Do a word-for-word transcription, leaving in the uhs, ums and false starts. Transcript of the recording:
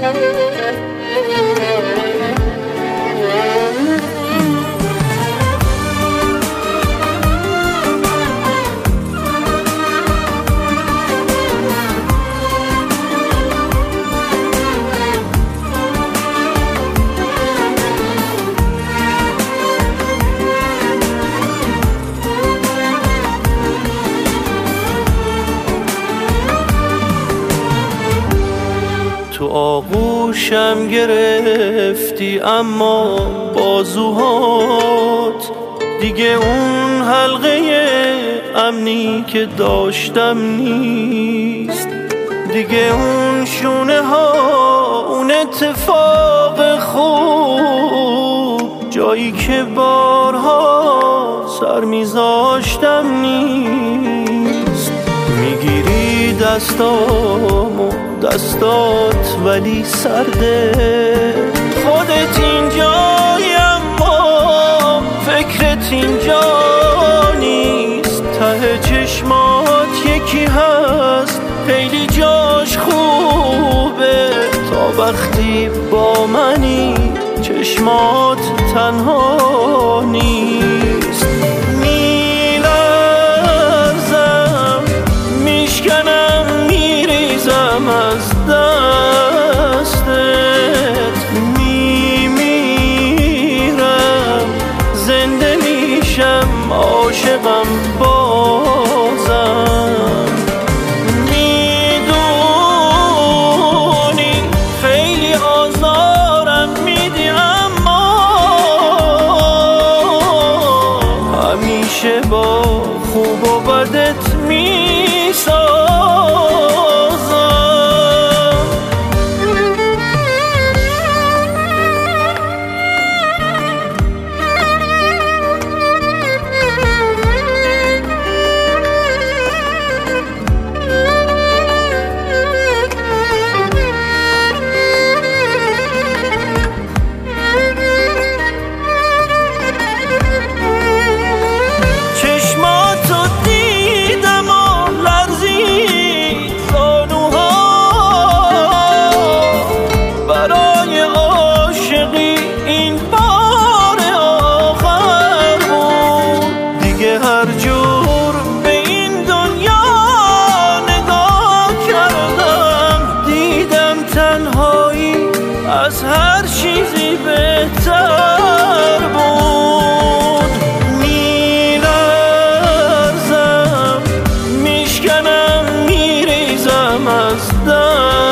تو آغوشم گرفتی اما بازوهات دیگه اون حلقه امنی که داشتم نیست، دیگه اون شونه ها، اون اتفاق خوب، جایی که بارها سر میذاشتم نیست. میگیری دستامو دستات ولی سرده، خودت اینجایی اما فکرت اینجا نیست. ته چشمات یکی هست خیلی جاش خوبه، تا وقتی با منی چشمات تنها نیست. میلرزم میشکنم میریزم از دستت، میمیرم زنده میشم عاشقم بازم. میدونی خیلی آزارم میدی اما همیشه با خوب و بدت میسازم. هر جور به این دنیا نگاه کردم، دیدم تنهایی از هر چیزی بهتر بود. میلرزم میشکنم میریزم از دست